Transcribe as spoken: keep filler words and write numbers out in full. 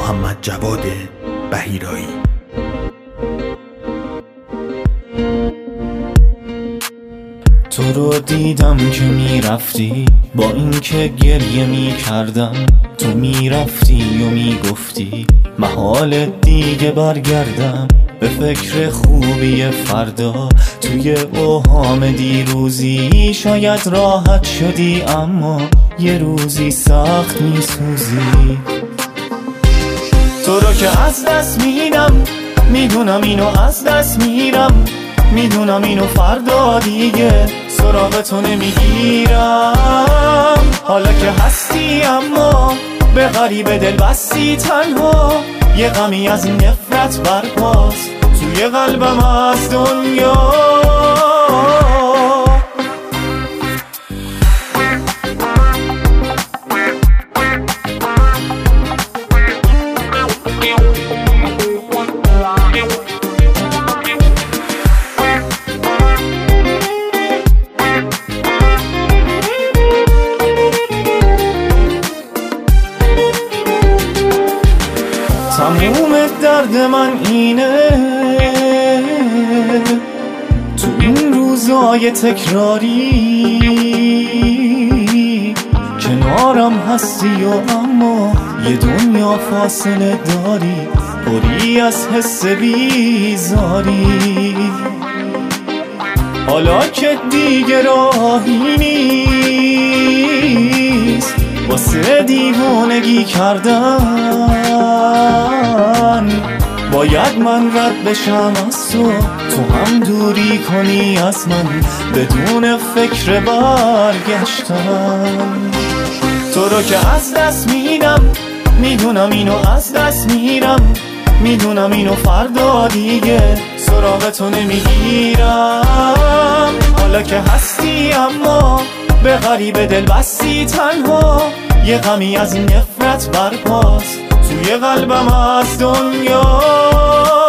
محمد جواد بحیرایی. تو رو دیدم که میرفتی، با اینکه گریه میکردم. تو میرفتی و میگفتی محال دیگه برگردم. به فکر خوبی فردا توی اوهام دیروزی. شاید راحت شدی اما یه روزی سخت میسوزی. تو رو که از دست میدم، میدونم اینو از دست میرم. میدونم اینو فردا دیگه سراغ تو نمیگیرم. حالا که هستی اما به غریب دل بستی تنها. یه غمی از نفرت برپاست توی قلبم از دنیا. تموم درد من اینه، تو این روزای تکراری کنارم هستی و اما یه دنیا فاصله داری. پری از حس بیزاری. حالا که دیگه راهی نیست واسه دیوانگی کردن. باید من رد بشم از تو، تو هم دوری کنی از من بدون فکر برگشتن. تو رو که از دست میدم، میدونم اینو از دست میرم. میدونم اینو فردا دیگه سراغ تو نمیگیرم. حالا که هستی اما به غریب دل بستی تنها. یه غمی از نفرت برپاست توی قلبم از دنیا.